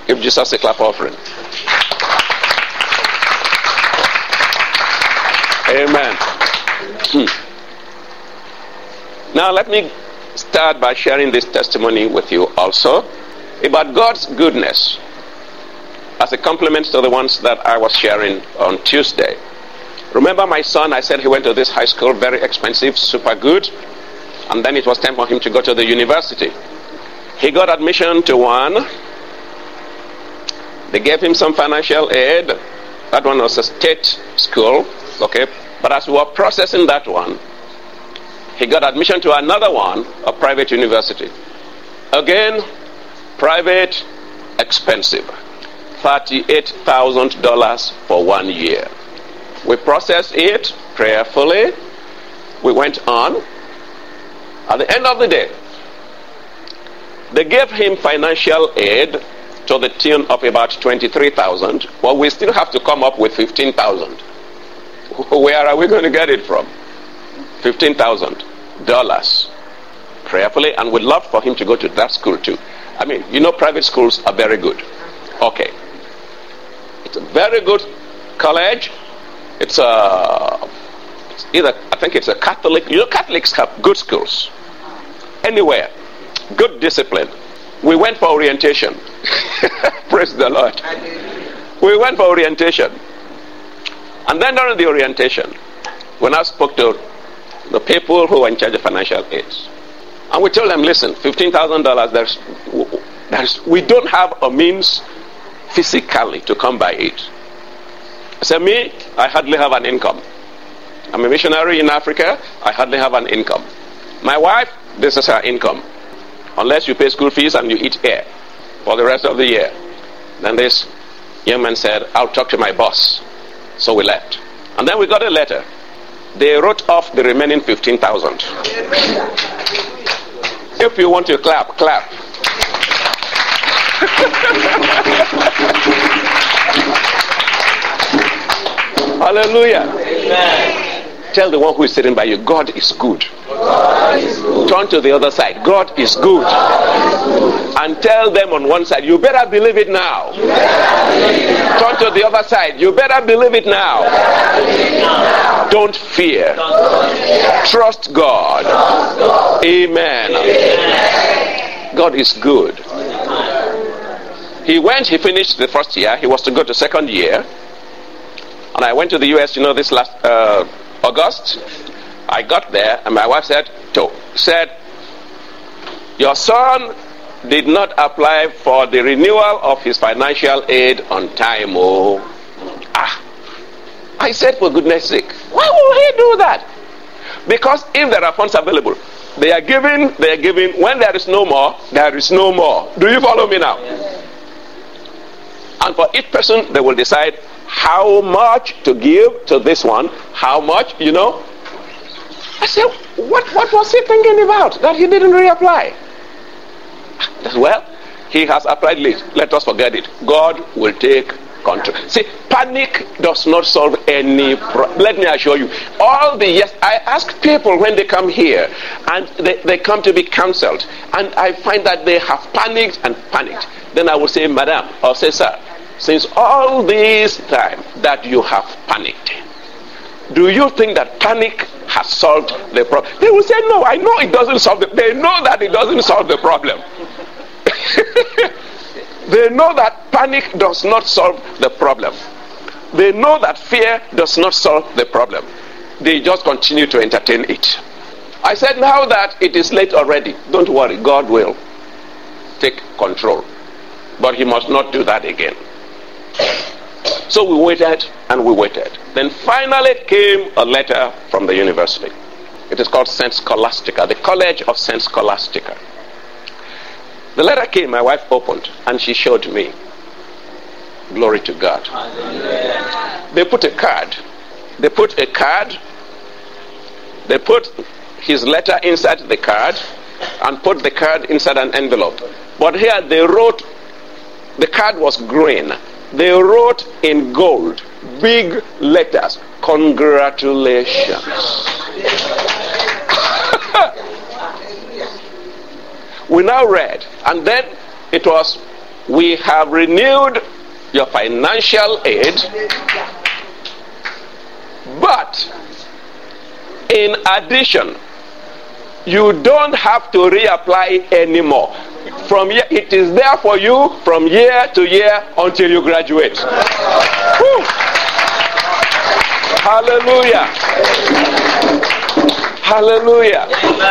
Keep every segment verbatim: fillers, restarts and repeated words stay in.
Give Jesus a clap offering. Amen. Hmm. Now let me start by sharing this testimony with you also about God's goodness as a complement to the ones that I was sharing on Tuesday. Remember my son, I said he went to this high school, very expensive, super good, and then it was time for him to go to the university. He got admission to one. They gave him some financial aid. That one was a state school, okay? But as we were processing that one, he got admission to another one, a private university. Again, private, expensive. thirty-eight thousand dollars for one year. We processed it prayerfully. We went on. At the end of the day, they gave him financial aid to the tune of about twenty-three thousand dollars, but we still have to come up with fifteen thousand dollars. Where are we going to get it from? fifteen thousand dollars. Prayerfully, and we'd love for him to go to that school too. I mean, you know, private schools are very good. Okay. It's a very good college. It's a, it's either, I think it's a Catholic, you know, Catholics have good schools. Anywhere. Good discipline. We went for orientation. Praise the Lord. We went for orientation. And then during the orientation, when I spoke to the people who were in charge of financial aid, and we told them, listen, fifteen thousand dollars, there's, there's, we don't have a means physically to come by it. I said, me, I hardly have an income. I'm a missionary in Africa, I hardly have an income. My wife, this is her income. Unless you pay school fees and you eat air for the rest of the year. Then this young man said, I'll talk to my boss. So we left. And then we got a letter. They wrote off the remaining fifteen thousand. If you want to clap, clap. Hallelujah. Amen. Tell the one who is sitting by you, God is good. God is good. Turn to the other side, God is good. God is good. And tell them on one side, you better believe it now. Believe it now. Turn to the other side, you better believe it now. Believe it now. Don't fear. Don't fear. Trust God. Trust God. Amen. Amen. God is good. He went, he finished the first year, he was to go to second year. And I went to the U S, you know, this last uh, August. I got there and my wife said, to, said, your son did not apply for the renewal of his financial aid on time. Oh, ah. I said, for goodness sake, why will he do that? Because if there are funds available, they are giving, they are giving. When there is no more, there is no more. Do you follow me now? Yes. And for each person, they will decide how much to give to this one, how much, you know. I said, what, what was he thinking about that he didn't reapply? Well, he has applied late. Let us forget it. God will take control. See, panic does not solve any problem. Let me assure you, all the yes, I ask people when they come here and they, they come to be counseled, and I find that they have panicked and panicked. Then I will say, madam, or say, sir, since all this time that you have panicked, do you think that panic has solved the problem? They will say, no, I know it doesn't solve the problem. They know that it doesn't solve the problem. They know that panic does not solve the problem. They know that fear does not solve the problem. They just continue to entertain it. I said, now that it is late already, don't worry, God will take control. But he must not do that again. So we waited and we waited. Then finally came a letter from the university. It is called Saint Scholastica, the College of Saint Scholastica. The letter came, my wife opened, and she showed me. Glory to God. Hallelujah. They put a card. They put a card. They put his letter inside the card and put the card inside an envelope. But here they wrote, the card was green. They wrote in gold, big letters, congratulations. We now read, and then it was we have renewed your financial aid, but in addition, you don't have to reapply anymore. From year, it is there for you from year to year until you graduate. Woo. Hallelujah. Hallelujah.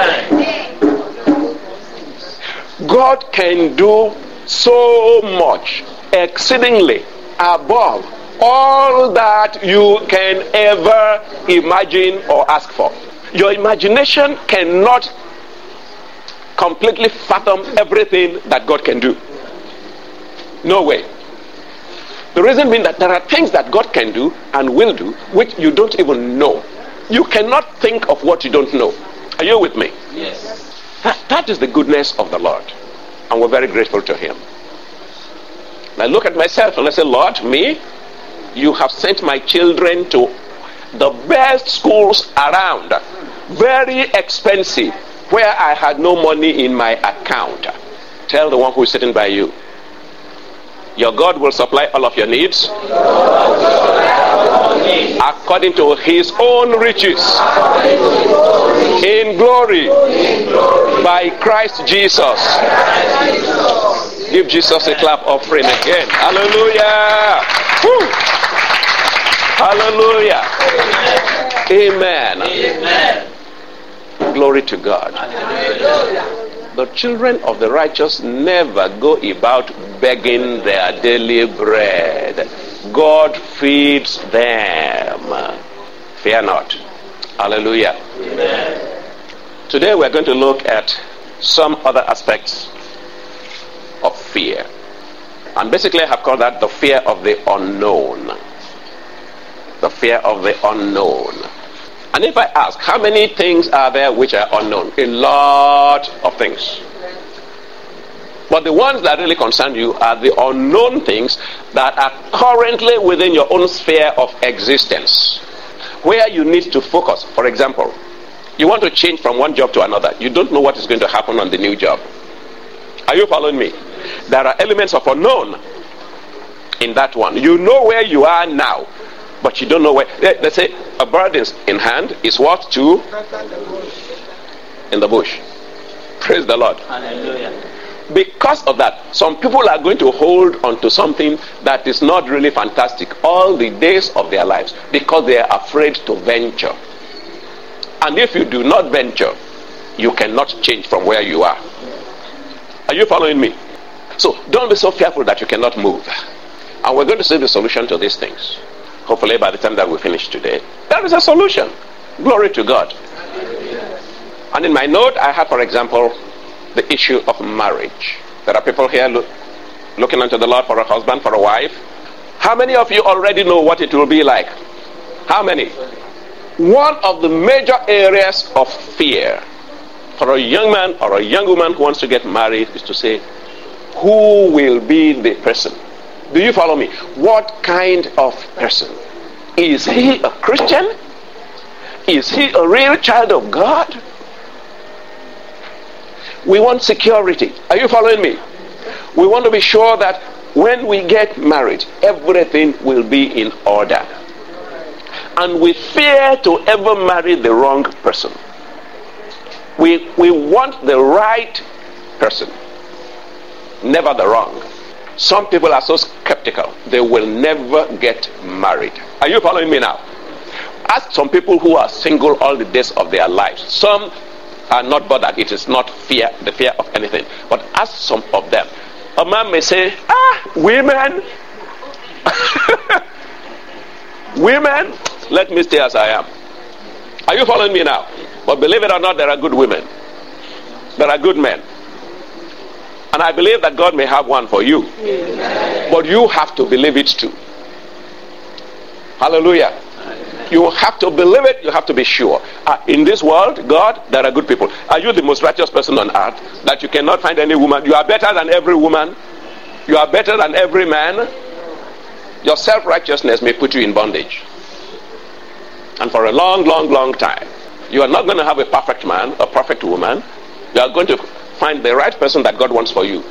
God can do so much, exceedingly above all that you can ever imagine or ask for. Your imagination cannot completely fathom everything that God can do. No way. The reason being that there are things that God can do and will do which you don't even know. You cannot think of what you don't know. Are you with me? Yes. That, that is the goodness of the Lord. And we're very grateful to him. And I look at myself and I say, Lord, me, you have sent my children to the best schools around. Very expensive. Where I had no money in my account. Tell the one who is sitting by you, your God will supply all of your needs according to his own riches in glory by Christ Jesus. Give Jesus a clap offering again. Hallelujah. Woo. Hallelujah. Amen. Amen. Glory to God. The children of the righteous never go about begging their daily bread. God feeds them. Fear not. Hallelujah. Amen. Today we're going to look at some other aspects of fear. And basically I have called that the fear of the unknown. The fear of the unknown. And if I ask, how many things are there which are unknown? A lot of things. But the ones that really concern you are the unknown things that are currently within your own sphere of existence, where you need to focus. For example, you want to change from one job to another. You don't know what is going to happen on the new job. Are you following me? There are elements of unknown in that one. You know where you are now, but you don't know where. Let's say a bird is in hand is what to? In the bush. Praise the Lord. Hallelujah. Because of that, some people are going to hold on to something that is not really fantastic all the days of their lives because they are afraid to venture. And if you do not venture, you cannot change from where you are. Are you following me? So don't be so fearful that you cannot move. And we're going to see the solution to these things. Hopefully by the time that we finish today, there is a solution. Glory to God. And in my note, I have, for example, the issue of marriage. There are people here look, looking unto the Lord for a husband, for a wife. How many of you already know what it will be like? How many? One of the major areas of fear for a young man or a young woman who wants to get married is to say, who will be the person? Do you follow me? What kind of person? Is he a Christian? Is he a real child of God? We want security. Are you following me? We want to be sure that when we get married, everything will be in order. And we fear to ever marry the wrong person. We, we want the right person, never the wrong. Some people are so skeptical, they will never get married. Are you following me now? Ask some people who are single all the days of their lives. Some are not bothered. It is not fear, the fear of anything. But ask some of them. A man may say, ah, women. Women, let me stay as I am. Are you following me now? But believe it or not, there are good women. There are good men. And I believe that God may have one for you. Amen. But you have to believe it too. Hallelujah. Amen. You have to believe it. You have to be sure. Uh, in this world, God, there are good people. Are you the most righteous person on earth that you cannot find any woman? You are better than every woman. You are better than every man. Your self-righteousness may put you in bondage. And for a long, long, long time, you are not going to have a perfect man, a perfect woman. You are going to find the right person that God wants for you.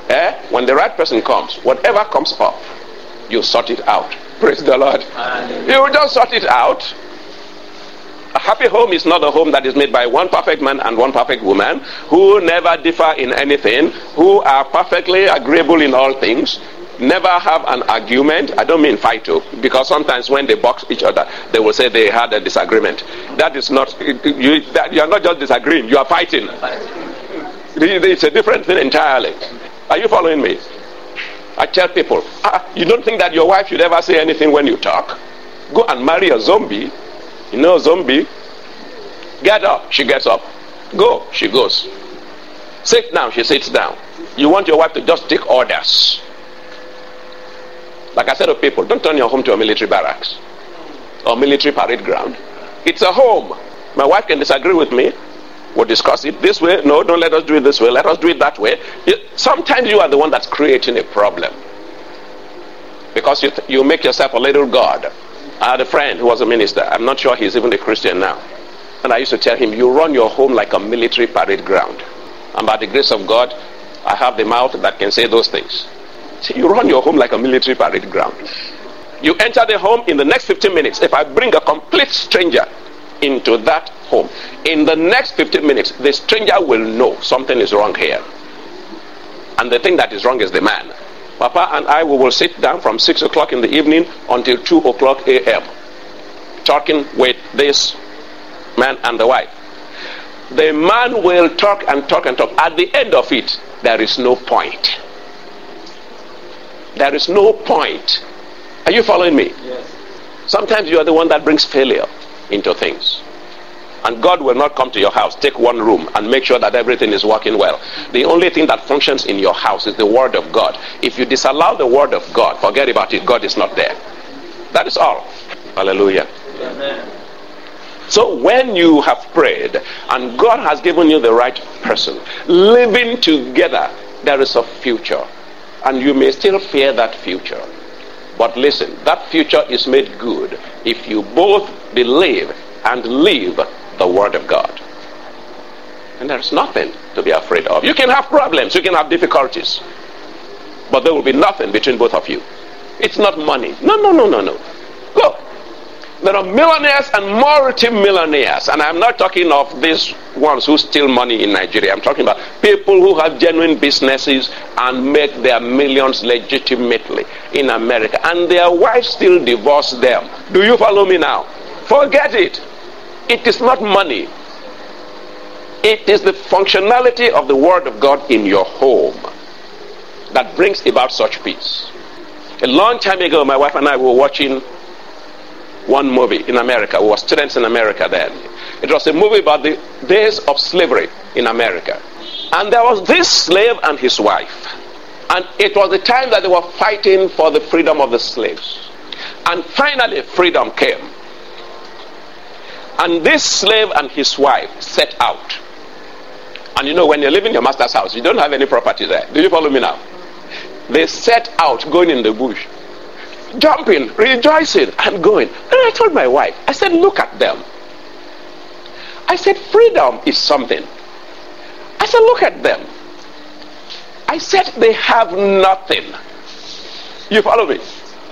Eh? When the right person comes, whatever comes up, you sort it out. Praise the Lord. You just sort it out. A happy home is not a home that is made by one perfect man and one perfect woman who never differ in anything, who are perfectly agreeable in all things, never have an argument. I don't mean fight, too, because sometimes when they box each other, they will say they had a disagreement. That is not, you, that, you are not just disagreeing, you are fighting. It's a different thing entirely. Are you following me? I tell people, ah, you don't think that your wife should ever say anything when you talk? Go and marry a zombie. You know a zombie? Get up, she gets up. Go, she goes. Sit down, she sits down. You want your wife to just take orders. Like I said to people, don't turn your home to a military barracks or military parade ground. It's a home. My wife can disagree with me. We'll discuss it this way. No, don't let us do it this way. Let us do it that way. Sometimes you are the one that's creating a problem. Because you, th- you make yourself a little god. I had a friend who was a minister. I'm not sure he's even a Christian now. And I used to tell him, you run your home like a military parade ground. And by the grace of God, I have the mouth that can say those things. See, you run your home like a military parade ground. You enter the home in the next fifteen minutes. If I bring a complete stranger into that home, in the next fifteen minutes, the stranger will know something is wrong here. And the thing that is wrong is the man. Papa and I, we will sit down from six o'clock in the evening until two o'clock a m talking with this man and the wife. The man will talk and talk and talk. At the end of it, there is no point. There is no point. Are you following me? Yes. Sometimes you are the one that brings failure into things. And God will not come to your house, take one room and make sure that everything is working well. The only thing that functions in your house is the word of God. If you disallow the word of God, forget about it. God is not there. That is all. Hallelujah. Amen. So when you have prayed and God has given you the right person, living together, there is a future. And you may still fear that future. But listen, that future is made good if you both believe and live the word of God. And there's nothing to be afraid of. You can have problems, you can have difficulties, but there will be nothing between both of you. It's not money. No, no, no, no, no. Look, there are millionaires and multi-millionaires, and I'm not talking of these ones who steal money in Nigeria. I'm talking about people who have genuine businesses and make their millions legitimately in America, and their wives still divorce them. Do you follow me now? Forget it. It is not money. It is the functionality of the word of God in your home that brings about such peace. A long time ago, my wife and I were watching one movie in America. We were students in America then. It was a movie about the days of slavery in America. And there was this slave and his wife. And it was the time that they were fighting for the freedom of the slaves. And finally, freedom came. And this slave and his wife set out. And you know, when you live in your master's house, you don't have any property there. Do you follow me now? They set out going in the bush, jumping, rejoicing, and going. And I told my wife, I said, look at them. I said, freedom is something. I said, look at them. I said, they have nothing. You follow me?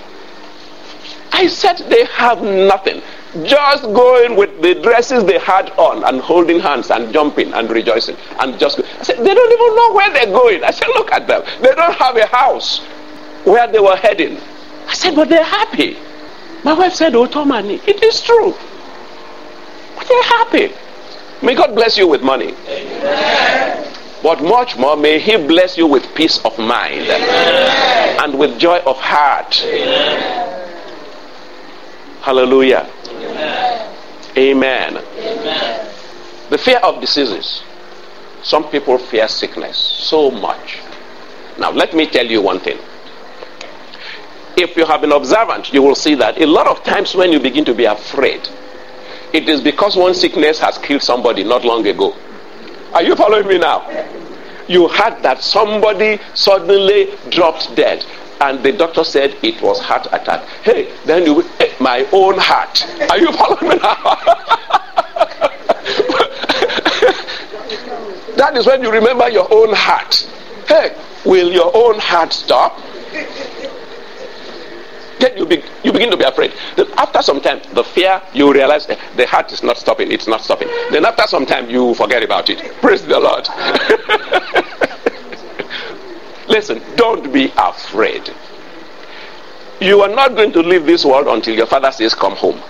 I said, they have nothing. Just going with the dresses they had on and holding hands and jumping and rejoicing and just go. I said, they don't even know where they're going. I said, look at them. They don't have a house where they were heading. I said, but they're happy. My wife said, oh, Tomani, it is true. But they're happy. May God bless you with money. Amen. But much more, may He bless you with peace of mind. Amen. And with joy of heart. Amen. Hallelujah. Amen. Amen. Amen. The fear of diseases. Some people fear sickness so much. Now, let me tell you one thing. If you have been observant, you will see that a lot of times when you begin to be afraid, it is because one sickness has killed somebody not long ago. Are you following me now? You heard that somebody suddenly dropped dead, and the doctor said it was heart attack. Hey, then you, hey, my own heart. Are you following me now? That is when you remember your own heart. Hey, will your own heart stop? Then you, be, you begin to be afraid. Then after some time, the fear, you realize the heart is not stopping, it's not stopping. Then after some time, you forget about it. Praise the Lord. Listen, don't be afraid. You are not going to leave this world until your father says, come home.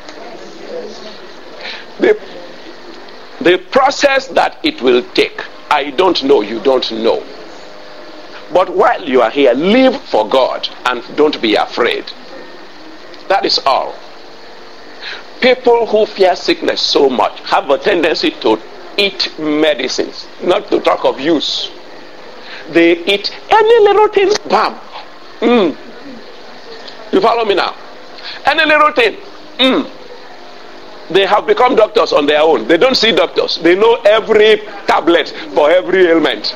The, the process that it will take, I don't know, you don't know. But while you are here, live for God and don't be afraid. That is all. People who fear sickness so much have a tendency to eat medicines, not to talk of use. They eat any little thing, bam. Mm. You follow me now? Any little thing, mm. They have become doctors on their own. They don't see doctors. They know every tablet for every ailment.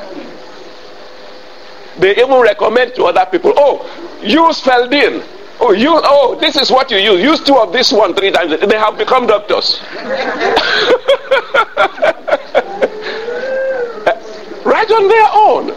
They even recommend to other people, oh, use Feldin. Oh, you, oh, this is what you use. Use two of this one three times. They have become doctors. Right on their own.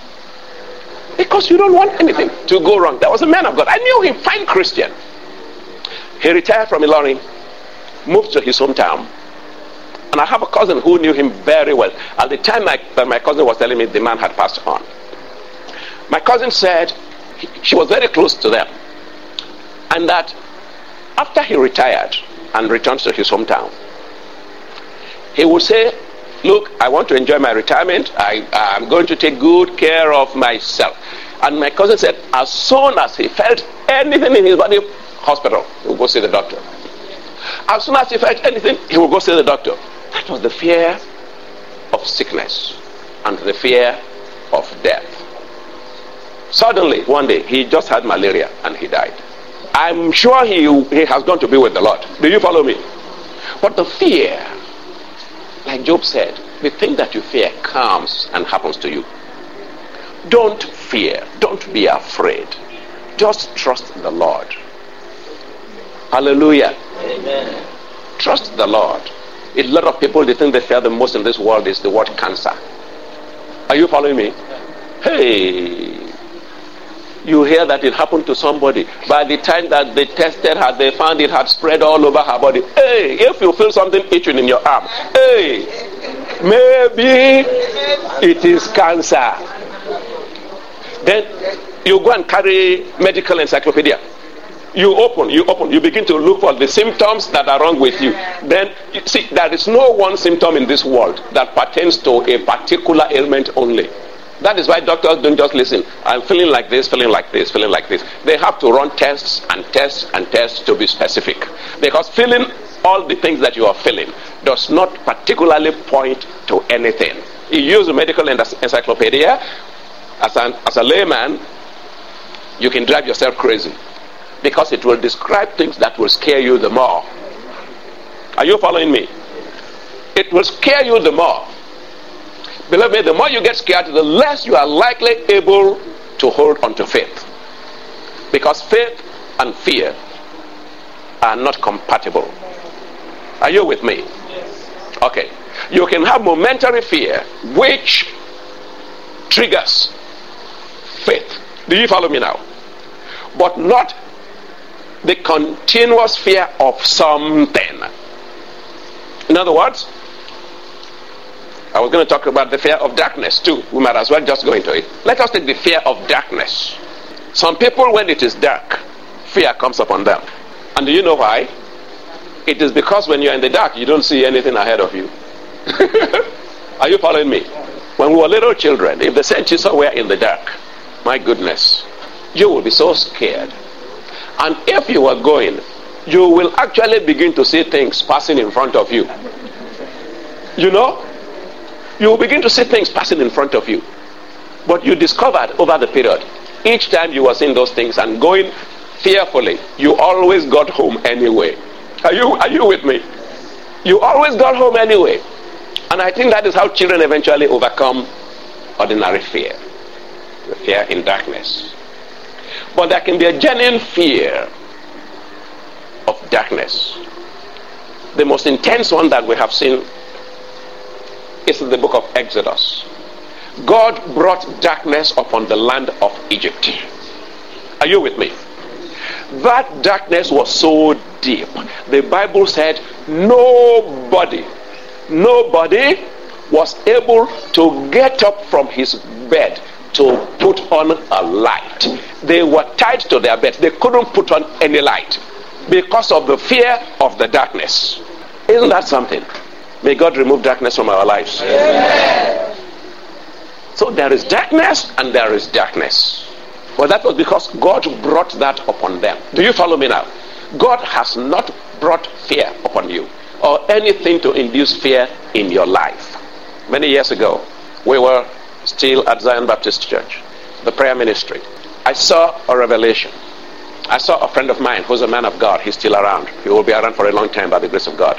Because you don't want anything to go wrong. There was a man of God. I knew him, fine Christian. He retired from Ilorin, moved to his hometown. And I have a cousin who knew him very well. At the time my, that my cousin was telling me the man had passed on. My cousin said he, she was very close to them. And that after he retired and returned to his hometown, he would say, look, I want to enjoy my retirement. I, I'm going to take good care of myself. And my cousin said, as soon as he felt anything in his body, hospital, he would go see the doctor. As soon as he felt anything, he would go see the doctor. That was the fear of sickness and the fear of death. Suddenly, one day, he just had malaria and he died. I'm sure he, he has gone to be with the Lord. Do you follow me? But the fear, like Job said, the thing that you fear comes and happens to you. Don't fear. Don't be afraid. Just trust the Lord. Hallelujah. Amen. Trust the Lord. A lot of people, the thing they fear the most in this world is the word cancer. Are you following me? Hey, you hear that it happened to somebody. By the time that they tested her, they found it had spread all over her body. Hey, if you feel something itching in your arm, hey, maybe it is cancer. Then you go and carry medical encyclopedia. You open, you open, you begin to look for the symptoms that are wrong with you. Then, you see, there is no one symptom in this world that pertains to a particular ailment only. That is why doctors don't just listen. I'm feeling like this, feeling like this, feeling like this. They have to run tests and tests and tests to be specific. Because feeling all the things that you are feeling does not particularly point to anything. You use a medical encyclopedia, as, an, as a layman, you can drive yourself crazy. Because it will describe things that will scare you the more. Are you following me? It will scare you the more. Believe me, the more you get scared, the less you are likely able to hold on to faith. Because faith and fear are not compatible. Are you with me? Yes. Okay. You can have momentary fear which triggers faith. Do you follow me now? But not the continuous fear of something. In other words, I was going to talk about the fear of darkness too. We might as well just go into it. Let us take the fear of darkness. Some people, when it is dark, fear comes upon them. And do you know why? It is because when you're in the dark, you don't see anything ahead of you. Are you following me? When we were little children, if they sent you somewhere in the dark, my goodness, you will be so scared. And if you are going, you will actually begin to see things passing in front of you. You know? You will begin to see things passing in front of you. But you discovered over the period, each time you were seeing those things and going fearfully, you always got home anyway. Are you, are you with me? You always got home anyway. And I think that is how children eventually overcome ordinary fear. The fear in darkness. But there can be a genuine fear of darkness. The most intense one that we have seen is in the book of Exodus. God brought darkness upon the land of Egypt. Are you with me? That darkness was so deep. The Bible said nobody, nobody was able to get up from his bed to put on a light. They were tied to their bed. They couldn't put on any light because of the fear of the darkness. Isn't that something? May God remove darkness from our lives. Amen. So there is darkness and there is darkness. Well, that was because God brought that upon them. Do you follow me now? God has not brought fear upon you or anything to induce fear in your life. Many years ago, we were still at Zion Baptist Church, the prayer ministry. I saw a revelation. I saw a friend of mine who's a man of God. He's still around. He will be around for a long time by the grace of God.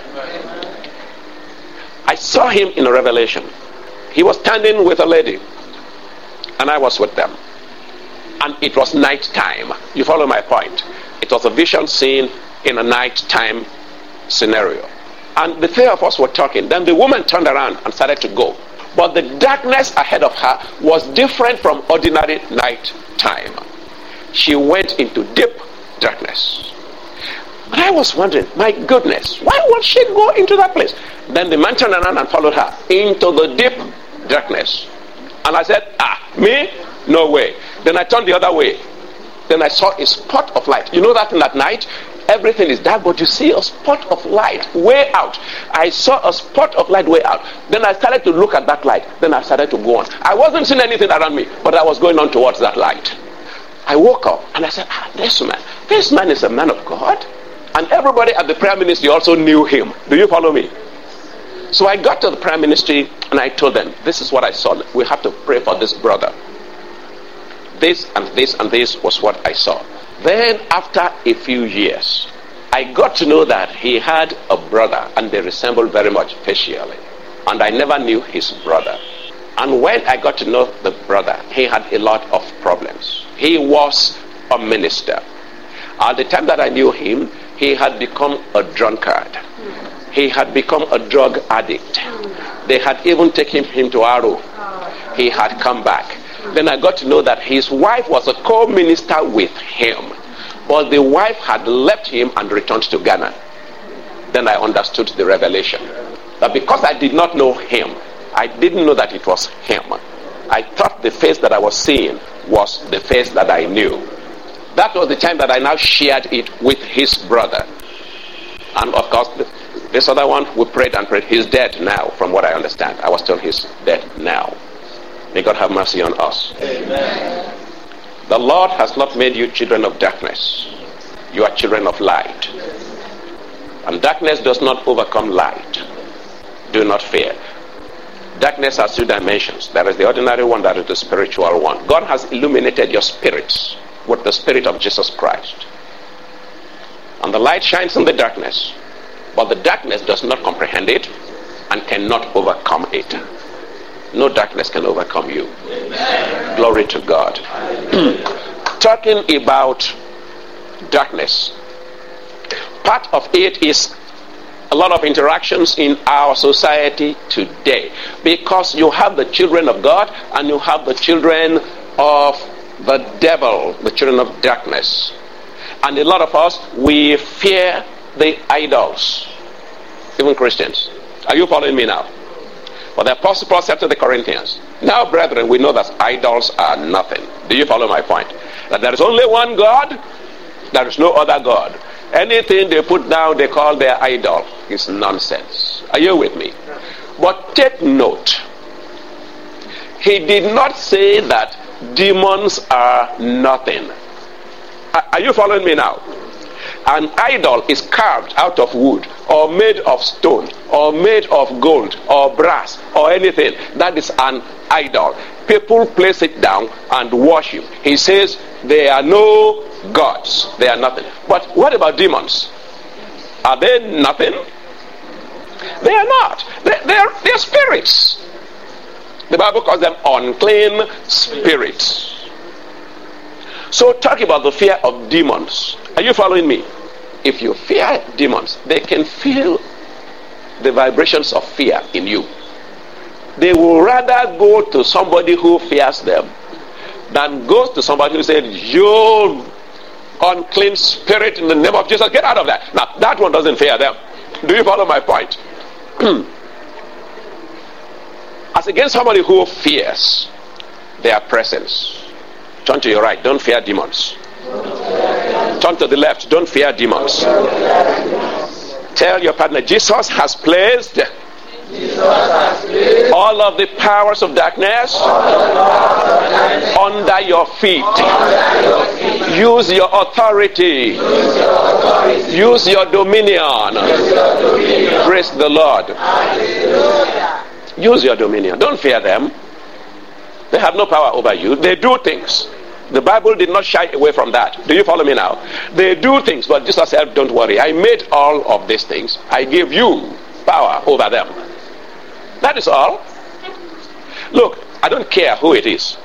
I saw him in a revelation. He was standing with a lady, and I was with them. And it was night time. You follow my point? It was a vision seen in a nighttime scenario. And the three of us were talking. Then the woman turned around and started to go. But the darkness ahead of her was different from ordinary night time. She went into deep darkness. And I was wondering, my goodness, why would she go into that place? Then the man turned around and followed her into the deep darkness. And I said, ah, me? No way. Then I turned the other way. Then I saw a spot of light. You know that in that night, everything is dark, but you see a spot of light way out. I saw a spot of light way out. Then I started to look at that light. Then I started to go on. I wasn't seeing anything around me, but I was going on towards that light. I woke up and I said, ah, this man, this man is a man of God. And everybody at the prayer ministry also knew him. Do you follow me? So I got to the prayer ministry and I told them, this is what I saw. We have to pray for this brother. This and this and this was what I saw. Then after a few years, I got to know that he had a brother and they resembled very much facially. And I never knew his brother. And when I got to know the brother, he had a lot of problems. He was a minister. At the time that I knew him, he had become a drunkard. He had become a drug addict. They had even taken him to Aro. He had come back. Then I got to know that his wife was a co-minister with him. But the wife had left him and returned to Ghana. Then I understood the revelation. That because I did not know him, I didn't know that it was him. I thought the face that I was seeing was the face that I knew. That was the time that I now shared it with his brother. And of course, this other one, we prayed and prayed. He's dead now, from what I understand. I was told he's dead now. May God have mercy on us. Amen. The Lord has not made you children of darkness. You are children of light. And darkness does not overcome light. Do not fear. Darkness has two dimensions. There is the ordinary one, that is the spiritual one. God has illuminated your spirits with the Spirit of Jesus Christ. And the light shines in the darkness. But the darkness does not comprehend it and cannot overcome it. No darkness can overcome you. Amen. Glory to God. Talking about darkness, part of it is a lot of interactions in our society today, because you have the children of God and you have the children of the devil, the children of darkness. And a lot of us, we fear the idols, even Christians. Are you following me now? But the Apostle Paul said to the Corinthians, now brethren, we know that idols are nothing. Do you follow my point? That there is only one God, there is no other God. Anything they put down, they call their idol, is nonsense. Are you with me? But take note, he did not say that demons are nothing. Are you following me now? An idol is carved out of wood, or made of stone, or made of gold, or brass, or anything. That is an idol. People place it down and worship. He says they are no gods. They are nothing. But what about demons? Are they nothing? They are not. They, they are, they are spirits. The Bible calls them unclean spirits. So talk about the fear of demons. Are you following me? If you fear demons, they can feel the vibrations of fear in you. they will rather go to somebody who fears them than goes to somebody who said, you unclean spirit, in the name of Jesus, get out of that. Now, that one doesn't fear them. Do you follow my point? As against somebody who fears their presence. Turn to your right, don't fear demons. Turn to the left, don't fear demons. Tell your partner, Jesus has placed all of the powers of darkness under your feet. Use your authority. Use your dominion. Praise the Lord. Use your dominion. Don't fear them. They have no power over you. They do things. The Bible did not shy away from that. Do you follow me now? They do things, but Jesus said, don't worry. I made all of these things. I give you power over them. That is all. Look, I don't care who it is.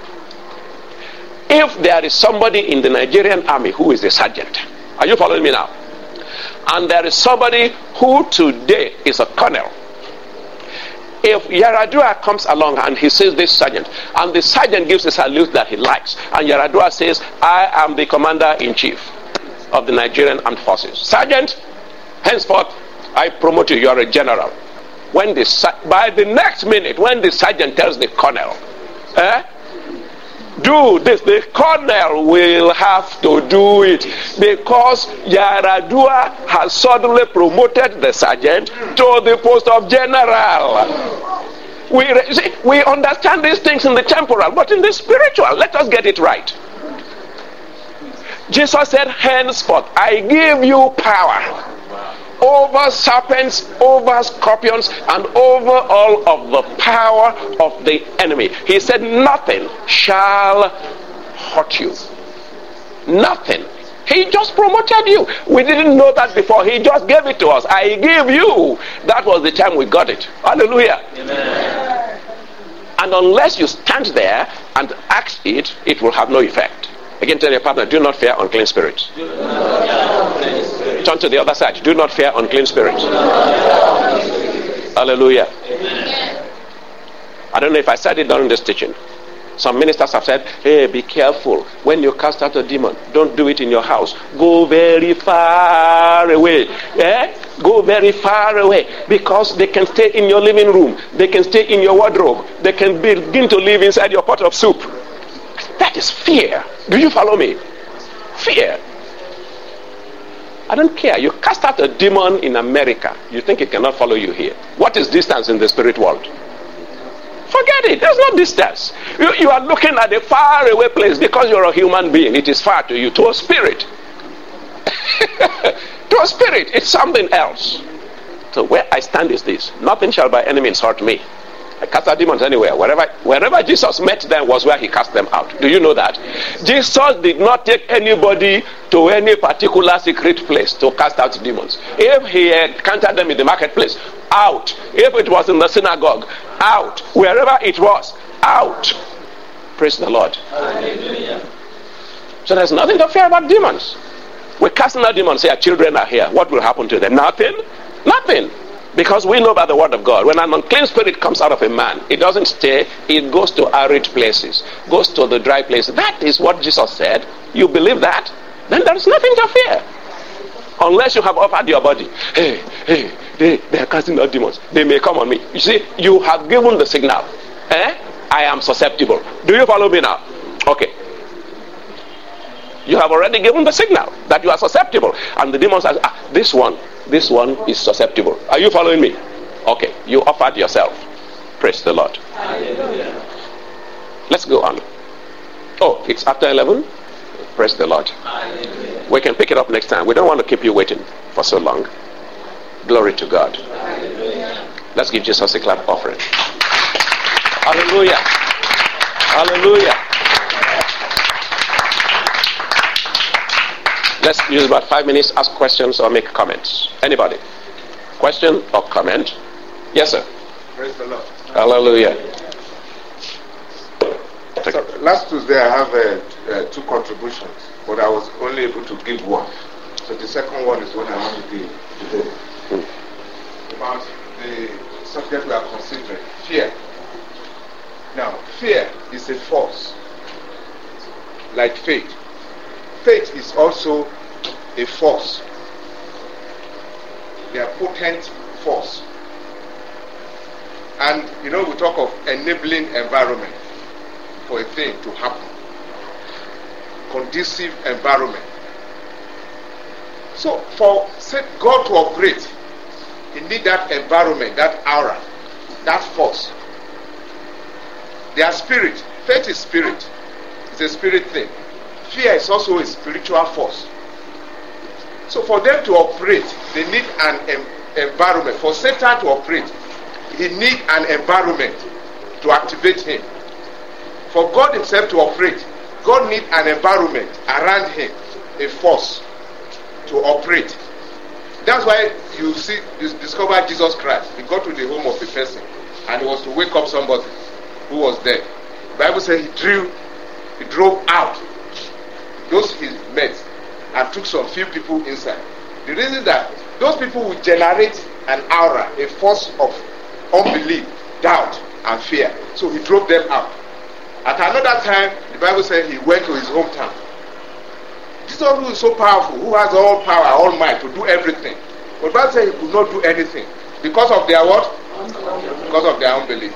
If there is somebody in the Nigerian army who is a sergeant, are you following me now? And there is somebody who today is a colonel. If Yaradua comes along and he says this sergeant, and the sergeant gives a salute that he likes, and Yaradua says, I am the commander-in-chief of the Nigerian Armed Forces. Sergeant, henceforth, I promote you, you are a general. When the, by the next minute, when the sergeant tells the colonel, eh, do this, the colonel will have to do it, because Yaradua has suddenly promoted the sergeant to the post of general. We, see, we understand these things in the temporal, but in the spiritual, let us get it right. Jesus said, henceforth, I give you power over serpents, over scorpions, and over all of the power of the enemy. He said, nothing shall hurt you. Nothing. He just promoted you. We didn't know that before. He just gave it to us. I give you. That was the time we got it. Hallelujah. Amen. And unless you stand there and ask it, it will have no effect. Again, tell your partner, do not fear unclean spirits. Turn to the other side. Do not fear unclean spirits. Hallelujah. Amen. I don't know if I said it during this teaching. Some ministers have said, hey, be careful. When you cast out a demon, don't do it in your house. Go very far away. Eh? Go very far away. Because they can stay in your living room. They can stay in your wardrobe. They can begin to live inside your pot of soup. That is fear. Do you follow me? Fear. I don't care. You cast out a demon in America. You think it cannot follow you here. What is distance in the spirit world? Forget it. There's no distance. You, you are looking at a far away place because you're a human being. It is far to you. To a spirit. To a spirit. It's something else. So where I stand is this. Nothing shall by any means hurt me. I cast out demons anywhere. Wherever, wherever Jesus met them was where he cast them out. Do you know that? Jesus did not take anybody to any particular secret place to cast out demons. If he encountered them in the marketplace, out. If it was in the synagogue, out. Wherever it was, out. Praise the Lord. Hallelujah. So there's nothing to fear about demons. We're casting out demons here. Children are here. What will happen to them? Nothing. Nothing. Because we know by the word of God, when an unclean spirit comes out of a man, it doesn't stay, it goes to arid places, goes to the dry places. That is what Jesus said. You believe that? Then there is nothing to fear. Unless you have offered your body. Hey, hey, they, they are casting out demons. They may come on me. You see, you have given the signal. Eh? I am susceptible. Do you follow me now? Okay. You have already given the signal that you are susceptible. And the demon says, ah, this one, this one is susceptible. Are you following me? Okay, you offered yourself. Praise the Lord. Hallelujah. Let's go on. Oh, it's after eleven? Praise the Lord. Hallelujah. We can pick it up next time. We don't want to keep you waiting for so long. Glory to God. Hallelujah. Let's give Jesus a clap offering. Hallelujah. Hallelujah. Let's use about five minutes, ask questions or make comments. Anybody? Question or comment? Yes, sir. Praise the Lord. Hallelujah. So, last Tuesday I have uh, uh, two contributions, but I was only able to give one. So the second one is what I want to give today. Hmm. About the subject we are considering, fear. Now, fear is a force, like faith. Faith is also a force. They are potent force. And, you know, we talk of enabling environment for a thing to happen. Conducive environment. So, for say, God to operate, He needs that environment, that aura, that force. Their spirit. Faith is spirit. It's a spirit thing. Fear is also a spiritual force. So for them to operate, they need an em- environment. For Satan to operate, he needs an environment to activate him. For God himself to operate, God needs an environment around him, a force to operate. That's why you see, you discover Jesus Christ. He got to the home of a person and he was to wake up somebody who was dead. The Bible says he drew, he drove out those he met and took some few people inside. The reason is that those people will generate an aura, a force of unbelief, doubt, and fear. So he drove them out. At another time, the Bible says he went to his hometown. Jesus, who is so powerful, who has all power, all might to do everything. But the Bible says he could not do anything. Because of their what? Because of their unbelief.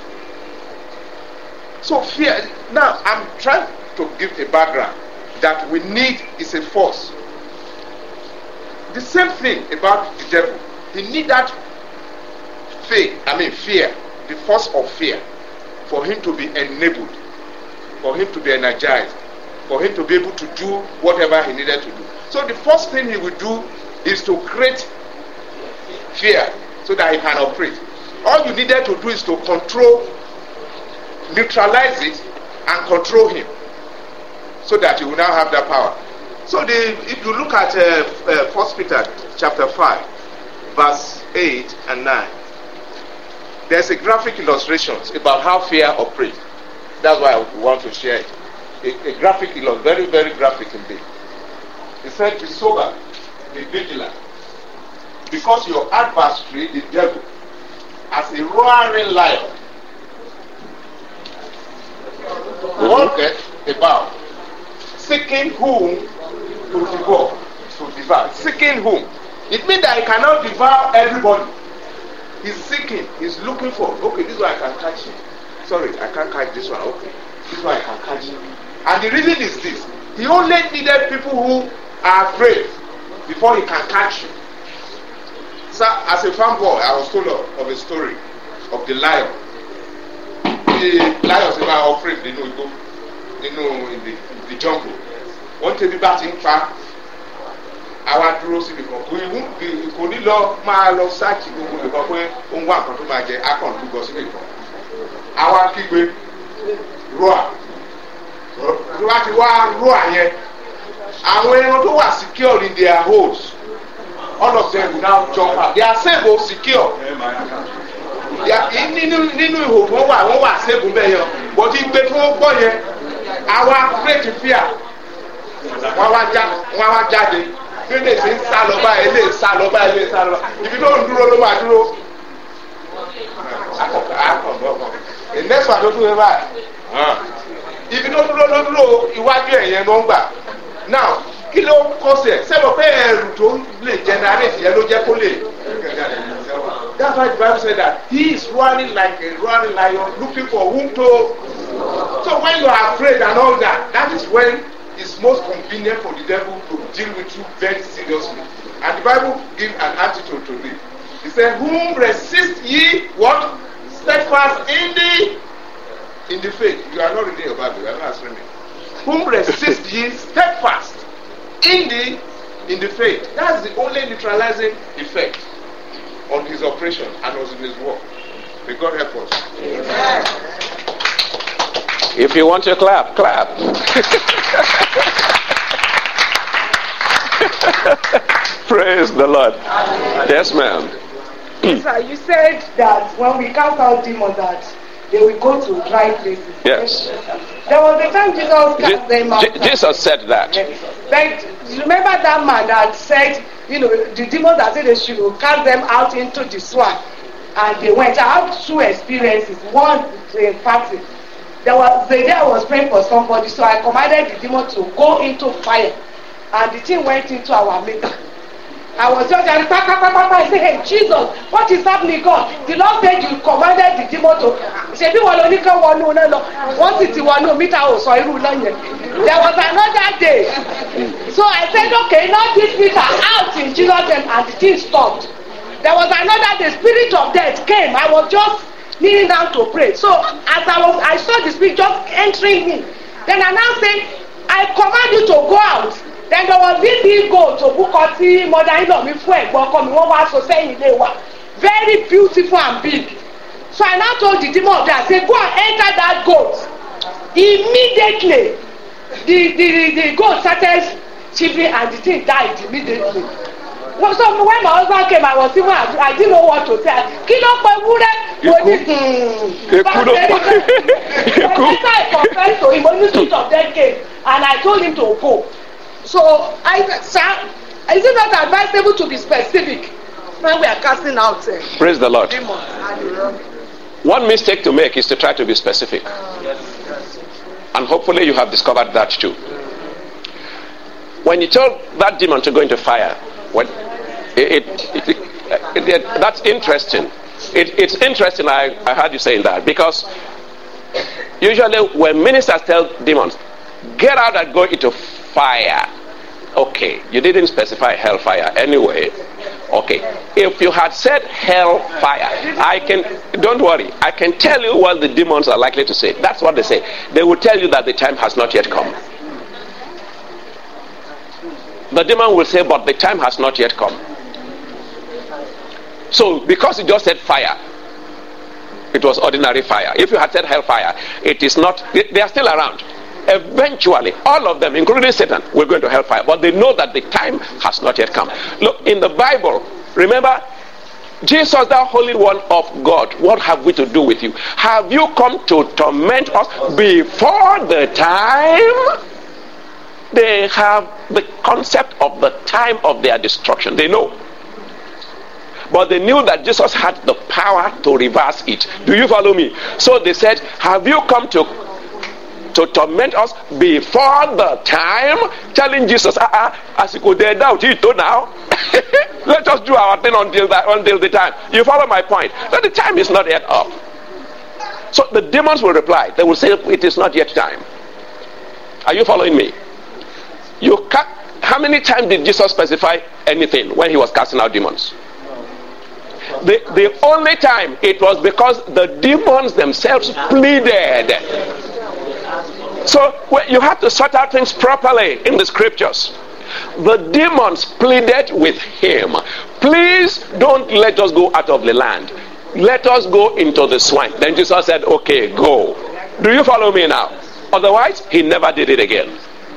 So fear, now I'm trying to give a background that we need is a force. The same thing about the devil. He need that faith, I mean fear, the force of fear, for him to be enabled, for him to be energized, for him to be able to do whatever he needed to do. So the first thing he will do is to create fear so that he can operate. All you needed to do is to control, neutralize it, and control him, so that you will now have that power. So the, if you look at uh, uh, First Peter chapter five, verse eight and nine, there's a graphic illustrations about how fear operates. That's why I want to share it. A, a graphic illustration, very, very graphic indeed. He said, be sober, be vigilant, because your adversary, the devil, as a roaring lion, walketh about, seeking whom to devour, to devour. Seeking whom? It means that he cannot devour everybody. He's seeking, he's looking for, okay, this one I can catch him. Sorry, I can't catch this one, okay. This one I can catch him. And the reason is this. He only needed people who are afraid before he can catch you. So, as a farm boy, I was told of, of a story of the lion. The lions are afraid, they know, they know in the, in the jungle. One tell me about in fact, our dúró sí the kan kò ní lọ máa lọ sáàkì gbogbo nǹkan pé ó ń wá nǹkan tó máa jẹ akọ̀ǹdúgọ síbì kan. Àwa kígbe roa tó bá ti wá roa yẹn àwọn ẹran tó wà secure in their holes, all of them will now jump out. They are safe or secure. Nínú nínú ihò wọn wà wọn wà safe bẹ́ẹ̀ yẹn, but igbe tí wọ́n gbọ́ yẹn àwa create fear. Wọ́n wá jáde. Ilé ṣe ń sá lọ báyìí, ilé sá lọ báyìí, ilé sá lọ báyìí. Ibi tó ń dúró ló máa dúró. The next one ló dúró báyìí. Ibi tó dúró ló dúró iwájú ẹ̀yẹn ló ń gbà. Now, kí ló kọ́ sí ẹ̀? Sẹ́wọ̀n pé ẹ̀rù tó lè generate yẹn ló jẹ́ kó lè. That's why the Bible said that he is running like a roaring lion looking for whom to. So when you are afraid and all that, that is when it's most convenient for the devil to deal with you very seriously. And the Bible gives an attitude to this. He said, whom resist ye, what? Steadfast in the in the faith. You are not reading your Bible, you are not answering me. Whom resist ye steadfast in the in the faith. That's the only neutralizing effect on his operation and was in his work. May God help us. Amen. If you want to clap, clap. Praise the Lord. Yes, ma'am. Yes, sir, you said that when we cast out demons that they will go to dry places. Yes. There was a time Jesus cast Je- them out. Je- Jesus said that. Yes. But remember that man that said, you know, the demons that said they should cast them out into the swamp. and they went. I had two experiences. One, in fact, there was the day I was praying for somebody, so I commanded the demon to go into fire, and the thing went into our maker. I was just like, pa, pa, pa, pa, pa. I said, hey, Jesus, what is happening, God? The Lord said you commanded the demon to. Ṣebí wọn ló ní kí wọn nù náà lọ. Wọ́n sì ti wọn nù mítà ò sọ irú náà yẹn. There was another day. So I said, okay, now this meter out in Jesus' name, and the thing stopped. There was another day, spirit of death came. I was just kneeling down to pray. So as I was, I saw the spirit just entering me. Then I now said, I command you to go out. Then there was this big goat to Bukoti, mother-in-law mi fún ẹ̀gbọ́n ọkọ mi, wọ́n wá so sẹ́yìn ilé wa. Very beautiful and big. So I now told the demon of that, I said, go and enter that goat. Immediately, the, the, the goat started shivering and the thing died immediately. Well, so when my husband came, I was even, I didn't know what to say. Kí ló pẹ́ wúrẹ́? Mo ní hmm. But later I confessed to him, only spirit of death came, and I told him to go. So, I, sir, is it not advisable to be specific when we are casting out? Uh, Praise the Lord. Demons. One mistake to make is to try to be specific. And hopefully you have discovered that too. When you told that demon to go into fire, when it, it, it, it, it that's interesting. It, it's interesting I, I heard you saying that, because usually when ministers tell demons, get out and go into fire. Okay, you didn't specify hellfire anyway. Okay, if you had said hellfire, I can, don't worry, I can tell you what the demons are likely to say. That's what they say. They will tell you that the time has not yet come. The demon will say, but the time has not yet come. So, because you just said fire, it was ordinary fire. If you had said hellfire, it is not, they, they are still around. Eventually, all of them, including Satan, will go into hellfire. But they know that the time has not yet come. Look, in the Bible, remember, Jesus, thou Holy One of God, what have we to do with you? Have you come to torment us before the time? They have the concept of the time of their destruction. They know. But they knew that Jesus had the power to reverse it. Do you follow me? So they said, have you come to to torment us before the time? Telling Jesus, ah, ah, as you go there now, now. Let us do our thing until that, until the time. You follow my point? That the time is not yet up. So the demons will reply. They will say, it is not yet time. Are you following me? You ca- How many times did Jesus specify anything when he was casting out demons? The, the only time it was because the demons themselves pleaded. So well, you have to sort out things properly in the scriptures. The demons pleaded with him, please don't let us go out of the land. Let us go into the swine. Then Jesus said, okay, go. Do you follow me now? Otherwise, he never did it again.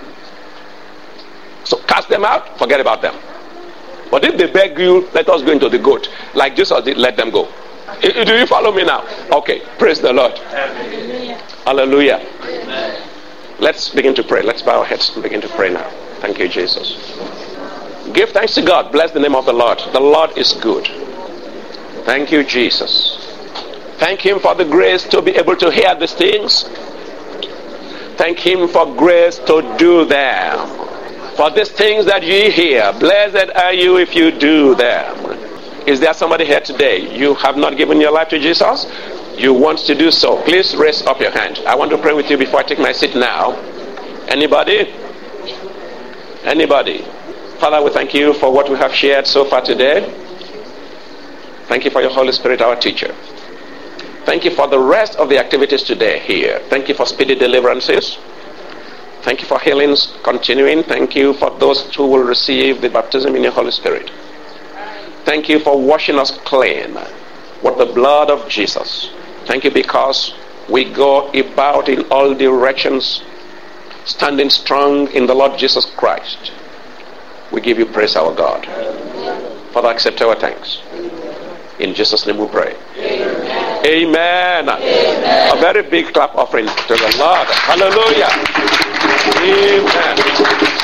So cast them out, forget about them. But if they beg you, let us go into the goat, like Jesus did, let them go. Do you follow me now? Okay, praise the Lord. Hallelujah. Hallelujah. Amen. Let's begin to pray. Let's bow our heads and begin to pray now. Thank you, Jesus. Give thanks to God. Bless the name of the Lord. The Lord is good. Thank you, Jesus. Thank him for the grace to be able to hear these things. Thank him for grace to do them. For these things that ye hear, blessed are you if you do them. Is there somebody here today? You have not given your life to Jesus? You want to do so? Please raise up your hand. I want to pray with you before I take my seat now. Anybody? Anybody? Father, we thank you for what we have shared so far today. Thank you for your Holy Spirit, our teacher. Thank you for the rest of the activities today here. Thank you for speedy deliverances. Thank you for healings continuing. Thank you for those who will receive the baptism in your Holy Spirit. Thank you for washing us clean with the blood of Jesus. Thank you because we go about in all directions, standing strong in the Lord Jesus Christ. We give you praise, our God. Father, accept our thanks. In Jesus' name we pray. Amen. Amen. Amen. A very big clap offering to the Lord. Hallelujah. Amen.